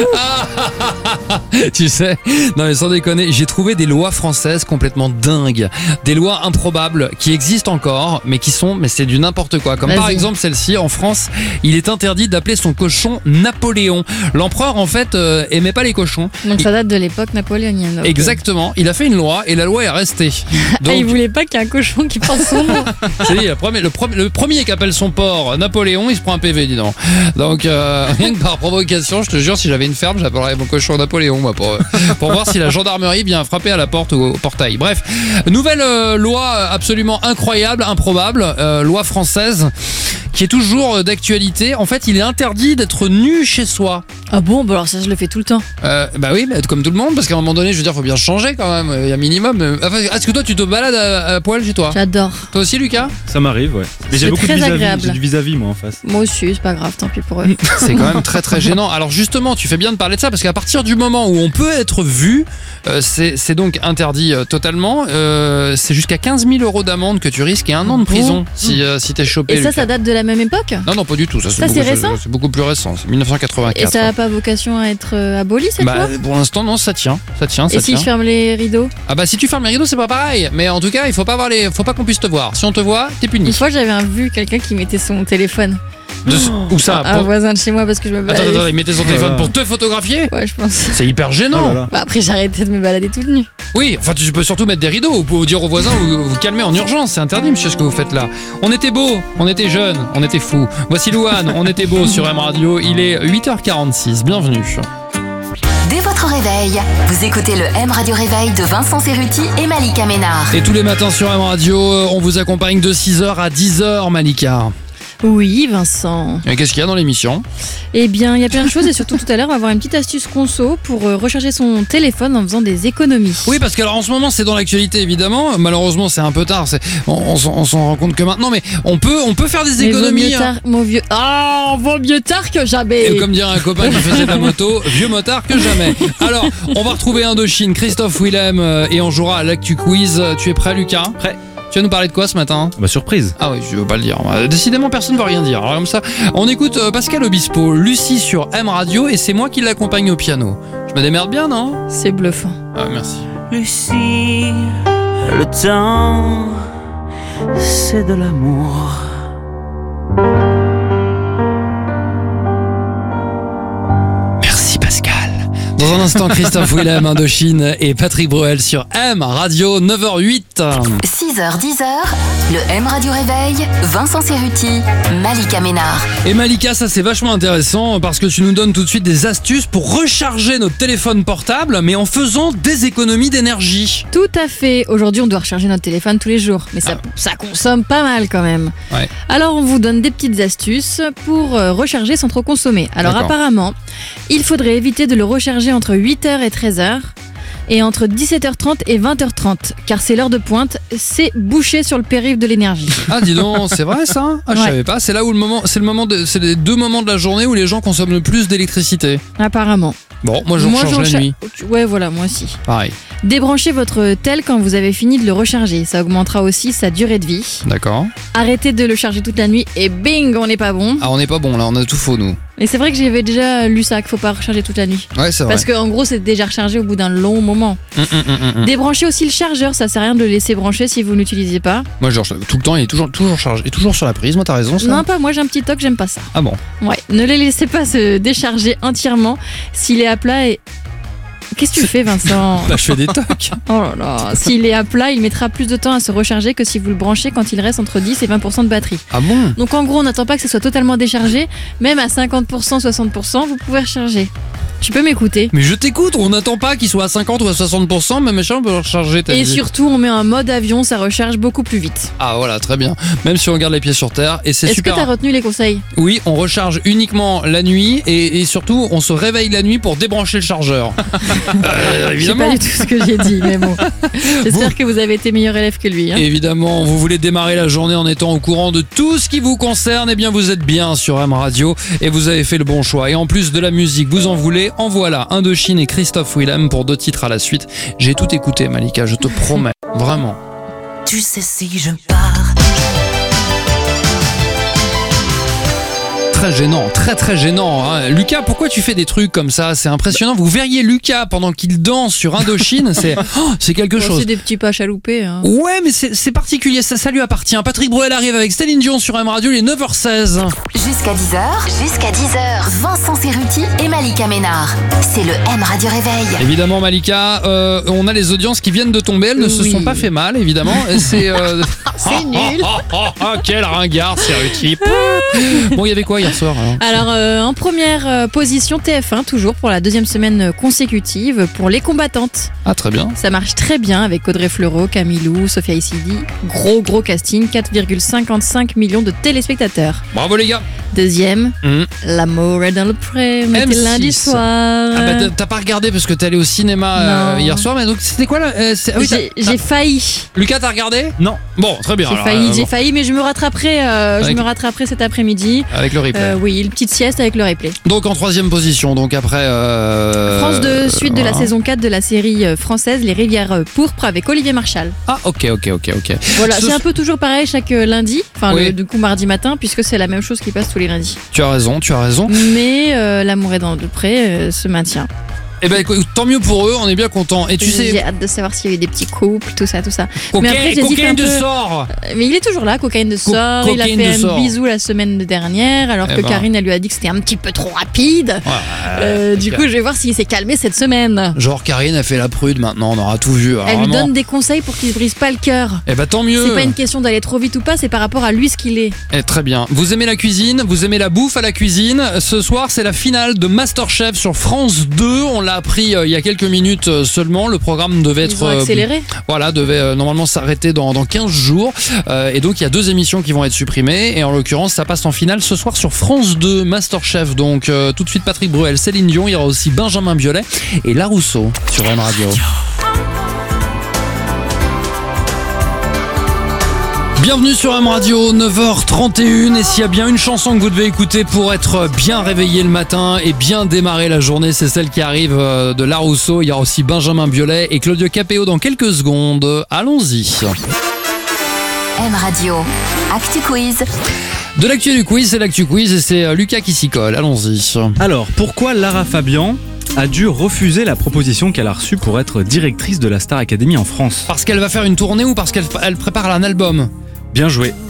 Tu sais, non mais sans déconner, j'ai trouvé des lois françaises complètement dingues. Des lois improbables qui existent encore, mais c'est du n'importe quoi. Comme par exemple celle-ci, en France, il est interdit d'appeler son cochon Napoléon. L'empereur, en fait, aimait pas les cochons. Donc ça date de l'époque napoléonienne. Okay. Exactement. Il a fait une loi et la loi est restée. Donc... il voulait pas qu'il y ait un cochon qui porte son nom. C'est le premier qui appelle son porc Napoléon, il se prend un PV, dis donc. Donc, rien que par provocation, je te jure, si j'avais une ferme, j'appellerais mon cochon Napoléon, moi, pour voir si la gendarmerie vient frapper à la porte ou au portail. Bref, nouvelle loi absolument incroyable, improbable, loi française, qui est toujours d'actualité. En fait, il est interdit d'être nu chez soi. Ah bon, bah alors ça je le fais tout le temps. Bah oui, mais comme tout le monde, parce qu'à un moment donné, je veux dire, faut bien changer quand même. Il y a un minimum. Enfin, est-ce que toi, tu te balades à poil chez toi? J'adore. Toi aussi, Lucas? Ça m'arrive, ouais. Mais j'ai beaucoup de vis-à-vis. J'ai du vis-à-vis, moi, en face. Moi aussi, c'est pas grave, tant pis pour eux. C'est quand même très très gênant. Alors justement, tu fais bien de parler de ça, parce qu'à partir du moment où on peut être vu, c'est donc interdit totalement. C'est jusqu'à 15 000 € d'amende que tu risques et 1 an de prison si t'es chopé. Et ça date de la même époque? Non, pas du tout. Ça c'est récent? C'est beaucoup plus récent. C'est 1984. Et ça n'a pas vocation à être aboli cette loi? Pour l'instant, non, ça tient. Et si je ferme les rideaux? Ah bah si tu fermes les rideaux, c'est pas pareil. Mais en tout cas, il faut pas qu'on puisse te voir. Si on te voit, t'es puni. Une fois, j'avais vu quelqu'un qui mettait son téléphone. Où ça? Un voisin de chez moi, parce que je me baladais. Attends, il mettait son téléphone pour te photographier? Ouais, je pense. C'est hyper gênant. Bah après, j'ai arrêté de me balader toute nue. Oui, enfin, tu peux surtout mettre des rideaux ou dire aux voisins, vous calmez en urgence. C'est interdit, monsieur, ce que vous faites là. On était beaux, on était jeunes, on était fous. Voici Louane, on était beaux sur M Radio. Il est 8h46. Bienvenue. Dès votre réveil, vous écoutez le M Radio Réveil de Vincent Cerruti et Malika Ménard. Et tous les matins sur M Radio, on vous accompagne de 6h à 10h, Malika. Oui, Vincent. Et qu'est-ce qu'il y a dans l'émission? Eh bien, il y a plein de choses et surtout tout à l'heure, on va avoir une petite astuce conso pour recharger son téléphone en faisant des économies. Oui, parce qu'alors en ce moment, c'est dans l'actualité évidemment. Malheureusement, c'est un peu tard. On s'en rend compte que maintenant, mais on peut faire des économies. Vaut mieux tard que jamais. Et comme dirait un copain qui faisait de la moto, vieux motard que jamais. Alors, on va retrouver Indochine, Christophe Willem et on jouera à l'actu quiz. Tu es prêt, Lucas? Prêt. Tu vas nous parler de quoi ce matin? Bah surprise. Ah oui, je veux pas le dire. Décidément, personne ne va rien dire. Alors comme ça, on écoute Pascal Obispo, Lucie sur M Radio et c'est moi qui l'accompagne au piano. Je me démerde bien, non? C'est bluffant. Ah, merci. Lucie, le temps, c'est de l'amour. Merci Pascal. Dans un instant, Christophe Willem, Indochine et Patrick Bruel sur M Radio, 9h08. 6h, 10h, le M Radio Réveil, Vincent Cerruti, Malika Ménard. Et Malika, ça c'est vachement intéressant parce que tu nous donnes tout de suite des astuces pour recharger notre téléphone portable, mais en faisant des économies d'énergie. Tout à fait. Aujourd'hui, on doit recharger notre téléphone tous les jours, mais ça consomme pas mal quand même. Ouais. Alors, on vous donne des petites astuces pour recharger sans trop consommer. Alors, D'accord. apparemment, il faudrait éviter de le recharger entre 8h et 13h. Et entre 17h30 et 20h30, car c'est l'heure de pointe, c'est bouché sur le périph' de l'énergie. Ah, dis donc, c'est vrai ça? Ah, je savais pas. C'est là où c'est les 2 moments de la journée où les gens consomment le plus d'électricité. Apparemment. Bon, moi je recharge la nuit. Ouais, voilà, moi aussi. Pareil. Débranchez votre tel quand vous avez fini de le recharger. Ça augmentera aussi sa durée de vie. D'accord. Arrêtez de le charger toute la nuit et bing, on n'est pas bon. Ah, on n'est pas bon là, on a tout faux nous. Et c'est vrai que j'avais déjà lu ça, qu'il faut pas recharger toute la nuit. Ouais, c'est vrai. Parce qu'en gros, c'est déjà rechargé au bout d'un long moment. Débranchez aussi le chargeur, ça sert à rien de le laisser brancher si vous ne l'utilisez pas. Moi, genre, tout le temps, il est toujours chargé. Et toujours sur la prise, moi, t'as raison, ça. Non, pas moi, j'ai un petit toc, j'aime pas ça. Ah bon? Ouais, ne les laissez pas se décharger entièrement s'il est à plat et... Qu'est-ce que tu fais, Vincent? Bah, je fais des tocs. Oh là là, s'il est à plat, il mettra plus de temps à se recharger que si vous le branchez quand il reste entre 10 et 20% de batterie. Ah bon? Donc en gros, on n'attend pas que ce soit totalement déchargé, même à 50%, 60%, vous pouvez recharger. Tu peux m'écouter. Mais je t'écoute, on n'attend pas qu'il soit à 50 ou à 60%, mais machin, on peut le recharger. Et surtout, on met un mode avion, ça recharge beaucoup plus vite. Ah voilà, très bien. Même si on garde les pieds sur terre, et c'est super. Est-ce que t'as retenu les conseils? Oui, on recharge uniquement la nuit, et surtout, on se réveille la nuit pour débrancher le chargeur. Évidemment. C'est pas du tout ce que j'ai dit, mais bon. J'espère que vous avez été meilleur élève que lui. Hein. Évidemment, vous voulez démarrer la journée en étant au courant de tout ce qui vous concerne, eh bien vous êtes bien sur M Radio, et vous avez fait le bon choix. Et en plus de la musique, vous en voulez, en voilà, Indochine et Christophe Willem pour 2 titres à la suite. J'ai tout écouté, Malika, je te promets, vraiment. Tu sais si je pars. Très gênant, très gênant. Hein. Lucas, pourquoi tu fais des trucs comme ça? C'est impressionnant. Vous verriez Lucas pendant qu'il danse sur Indochine, c'est quelque chose. C'est des petits pas chaloupés. Hein. Ouais, mais c'est particulier, ça lui appartient. Patrick Bruel arrive avec Céline Dion sur M Radio, il est 9h16. Jusqu'à 10h, Vincent Cerruti et Malika Ménard. C'est le M Radio Réveil. Évidemment, Malika, on a les audiences qui viennent de tomber, elles ne se sont pas fait mal, évidemment. C'est nul. Quel ringard, Cerruti. Bon, il y avait quoi hier soir Alors en première position, TF1, toujours pour la 2e semaine consécutive, pour Les Combattantes. Ah, très bien. Ça marche très bien avec Audrey Fleurot, Camille Lou, Sophia Issidi. Gros casting, 4,55 millions de téléspectateurs. Bravo les gars. Deuxième, L'amour est dans le pré, mais M6. lundi soir. Ah bah t'as pas regardé parce que t'es allé au cinéma hier soir, mais donc c'était quoi là J'ai failli. Lucas, t'as regardé? Non. Bon, très bien. J'ai failli, mais je me rattraperai cet après-midi. Avec le replay. Oui, une petite sieste avec le replay. Donc en 3e position, donc après... France 2, suite de la saison 4 de la série française Les Rivières Pourpres avec Olivier Marchal. Ah, ok. Voilà, c'est un peu toujours pareil chaque lundi, enfin oui. du coup mardi matin, puisque c'est la même chose qui passe tous les lundis. Tu as raison. Mais L'amour est dans le pré se maintient. Eh ben écoute, tant mieux pour eux, on est bien contents. Et tu sais, j'ai hâte de savoir s'il y a eu des petits couples, tout ça. Cocaïne, mais après, j'hésite un peu. de sort. Mais il est toujours là, Cocaïne de sort. Il a fait un bisou la semaine dernière, alors que Karine, elle lui a dit que c'était un petit peu trop rapide. Du coup, je vais voir s'il s'est calmé cette semaine. Genre Karine a fait la prude, maintenant on aura tout vu. Alors, elle lui vraiment... donne des conseils pour qu'il se brise pas le cœur. Eh ben tant mieux. C'est pas une question d'aller trop vite ou pas, c'est par rapport à lui ce qu'il est. Eh, très bien. Vous aimez la cuisine, vous aimez la bouffe à la cuisine. Ce soir, c'est la finale de Masterchef sur France 2. On l'a appris il y a quelques minutes seulement. Le programme devait être accéléré. Voilà, devait normalement s'arrêter dans 15 jours. Et donc il y a 2 émissions qui vont être supprimées. Et en l'occurrence, ça passe en finale ce soir sur France 2, Masterchef. Donc tout de suite Patrick Bruel, Céline Dion. Il y aura aussi Benjamin Biolay et La Rousseau sur M Radio. Bienvenue sur M Radio, 9h31. Et s'il y a bien une chanson que vous devez écouter pour être bien réveillé le matin et bien démarrer la journée, c'est celle qui arrive de La Rousseau. Il y aura aussi Benjamin Biolay et Claudio Capéo dans quelques secondes. Allons-y. M Radio, Actu Quiz. De l'actu du quiz, c'est l'actu quiz et c'est Lucas qui s'y colle. Allons-y. Alors, pourquoi Lara Fabian a dû refuser la proposition qu'elle a reçue pour être directrice de la Star Academy en France? Parce qu'elle va faire une tournée ou parce qu'elle prépare un album? Bien joué.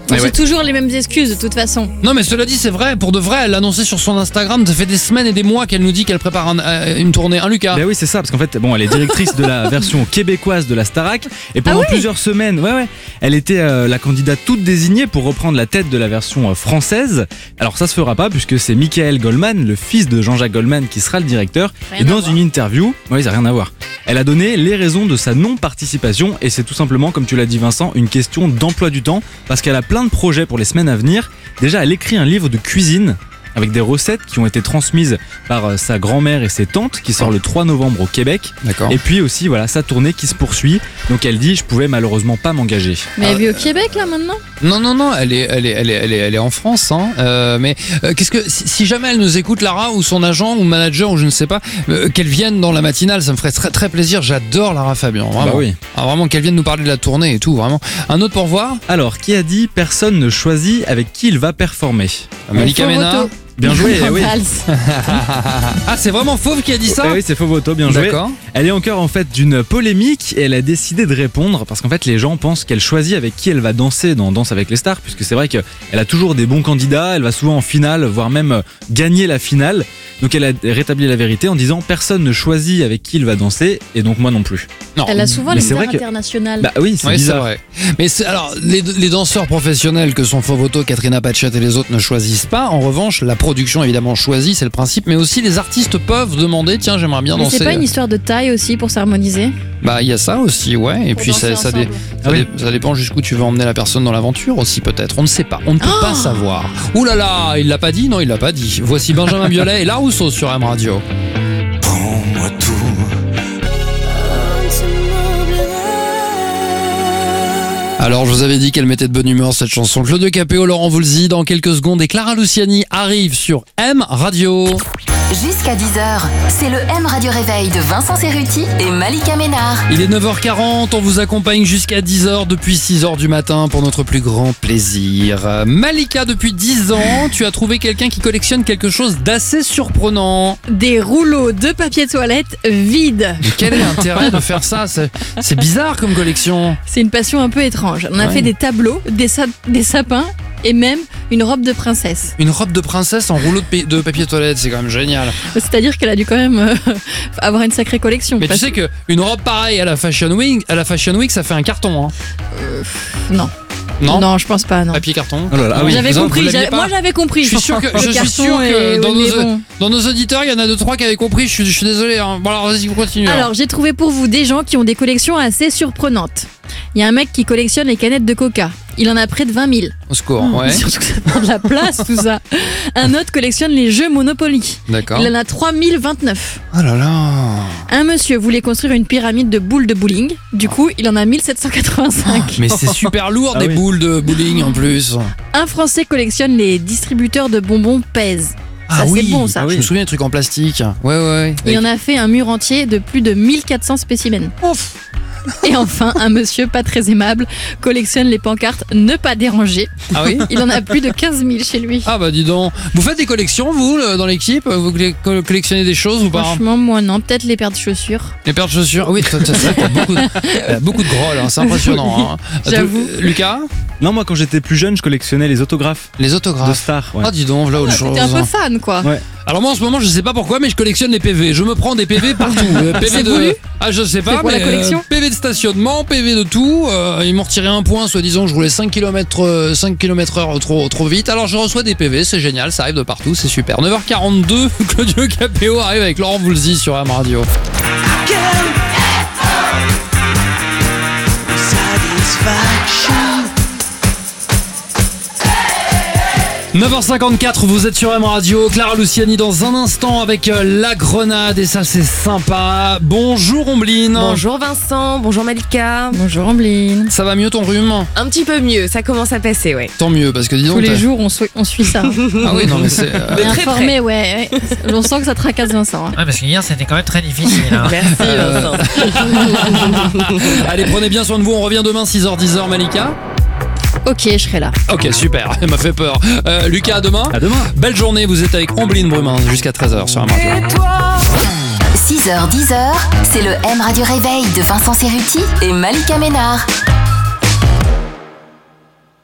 C'est toujours les mêmes excuses de toute façon. Non mais cela dit c'est vrai, pour de vrai, elle l'a annoncé sur son Instagram, ça fait des semaines et des mois qu'elle nous dit qu'elle prépare une tournée. Lucas. Ben oui, c'est ça, parce qu'en fait, bon, elle est directrice de la version québécoise de la Starac, et pendant plusieurs semaines, elle était la candidate toute désignée pour reprendre la tête de la version française. Alors ça se fera pas, puisque c'est Michael Goldman, le fils de Jean-Jacques Goldman, qui sera le directeur. Rien et dans à voir. une interview, ça n'a rien à voir. Elle a donné les raisons de sa non-participation, et c'est tout simplement, comme tu l'as dit Vincent, une question d'emploi du temps, parce qu'elle a plein de projets pour les semaines à venir. Déjà, elle écrit un livre de cuisine avec des recettes qui ont été transmises par sa grand-mère et ses tantes, qui sort le 3 novembre au Québec. D'accord. Et puis aussi, sa tournée qui se poursuit. Donc elle dit, je pouvais malheureusement pas m'engager. Mais elle vit au Québec là maintenant? Non, elle est en France. Mais qu'est-ce que si jamais elle nous écoute, Lara, ou son agent ou manager ou je ne sais pas, qu'elle vienne dans la matinale, ça me ferait très très plaisir. J'adore Lara Fabian. Vraiment. Bah oui. Vraiment qu'elle vienne nous parler de la tournée et tout. Vraiment. Un autre pourvoir. Alors, qui a dit personne ne choisit avec qui il va performer? Malika Ménard. Bien joué, oui. Ah, c'est vraiment Fauve qui a dit ça? Oui, c'est Fauve Auto, bien joué. D'accord. Elle est encore en fait d'une polémique et elle a décidé de répondre parce qu'en fait les gens pensent qu'elle choisit avec qui elle va danser dans Danse avec les stars, puisque c'est vrai qu'elle a toujours des bons candidats, elle va souvent en finale, voire même gagner la finale. Donc elle a rétabli la vérité en disant personne ne choisit avec qui il va danser et donc moi non plus. Non. Elle a souvent Mais les c'est vrai stars que- internationales. Bah oui, c'est bizarre. vrai. Mais alors, les danseurs professionnels que sont Fovoto, Katrina Patchett et les autres ne choisissent pas. En revanche, la production évidemment choisit, c'est le principe. Mais aussi les artistes peuvent demander, tiens, j'aimerais bien Mais danser. c'est pas une histoire de taille aussi pour s'harmoniser? Bah il y a ça aussi, ouais. Et Pour puis danser ensemble. ça dépend jusqu'où tu veux emmener la personne dans l'aventure aussi peut-être. On ne sait pas, on ne peut pas savoir. Ouh là là, il l'a pas dit? Non, il l'a pas dit. Voici Benjamin Biolay et La Rousseau sur M Radio. Prends-moi tout. Alors je vous avais dit qu'elle mettait de bonne humeur cette chanson. Claudio Capéo, Laurent Voulzy dans quelques secondes et Clara Luciani arrive sur M Radio. Jusqu'à 10h, c'est le M Radio Réveil de Vincent Cerruti et Malika Ménard. Il est 9h40, on vous accompagne jusqu'à 10h depuis 6h du matin pour notre plus grand plaisir. Malika, depuis 10 ans, tu as trouvé quelqu'un qui collectionne quelque chose d'assez surprenant. Des rouleaux de papier toilette vides. Mais quel est l'intérêt de faire ça? C'est bizarre comme collection. C'est une passion un peu étrange. On a fait des tableaux, des sapins et même une robe de princesse. Une robe de princesse en rouleau de papier toilette, c'est quand même génial. C'est-à-dire qu'elle a dû quand même avoir une sacrée collection. Mais tu sais qu'une robe pareille à la Fashion Week, ça fait un carton. Hein. Non. Non, je pense pas, non. Papier carton. Oh là là, ah oui. J'avais Vous compris, l'aviez pas moi j'avais compris. Je suis sûr que, dans nos auditeurs, il y en a 2-3 qui avaient compris. Je suis désolé. Hein. Bon alors vas-y, continue. Alors j'ai trouvé pour vous des gens qui ont des collections assez surprenantes. Il y a un mec qui collectionne les canettes de coca. Il en a près de 20 000. Au secours, ouais. Surtout que ça prend de la place, tout ça. Un autre collectionne les jeux Monopoly. D'accord. Il en a 3029. Oh là là. Un monsieur voulait construire une pyramide de boules de bowling. Du coup, il en a 1785. Mais c'est super lourd des boules de bowling en plus. Un Français collectionne les distributeurs de bonbons Pèse. Ça, c'est bon, ça. Je me souviens des trucs en plastique. Ouais. Il en a fait un mur entier de plus de 1400 spécimens. Ouf. Et enfin, un monsieur pas très aimable collectionne les pancartes ne pas déranger. Ah oui. Il en a plus de 15 000 chez lui. Ah bah dis donc. Vous faites des collections, vous, dans l'équipe? Vous collectionnez des choses ou pas? Franchement, moi non. Peut-être les paires de chaussures. Les paires de chaussures? Oui, t'as beaucoup de grolles, hein, c'est impressionnant. Hein. J'avoue. Lucas? Non, moi quand j'étais plus jeune, je collectionnais les autographes. Les autographes de stars. Ouais. Ah dis donc, là autre chose. T'es un peu fan, quoi. Ouais. Alors moi en ce moment je sais pas pourquoi mais je collectionne les PV. Je me prends des PV partout. PV de voulu je sais pas pour mais la collection PV de stationnement, PV de tout. Ils m'ont retiré un point soi-disant je roulais 5 km/h trop vite. Alors je reçois des PV, c'est génial, ça arrive de partout, c'est super. 9h42, Claudio Capéo arrive avec Laurent Voulzy sur M Radio. 9h54, vous êtes sur M Radio. Clara Luciani dans un instant avec la grenade et ça c'est sympa. Bonjour Ombline. Bonjour Vincent, bonjour Malika. Bonjour Ombline. Ça va mieux ton rhume? Un petit peu mieux, ça commence à passer, ouais. Tant mieux parce que dis donc. Tous les jours on suit ça. Ah oui non mais c'est. On est informé, ouais. On sent que ça tracasse Vincent. Ouais, parce qu'hier c'était quand même très difficile. Hein. Merci Vincent. Allez, prenez bien soin de vous. On revient demain 6h-10h Malika. Ok, je serai là. Ok, super, elle m'a fait peur. Lucas, à demain. À demain. Belle journée, vous êtes avec Ombline Brumin jusqu'à 13h sur M Radio. 6h, 10h, c'est le M Radio Réveil de Vincent Cerruti et Malika Ménard.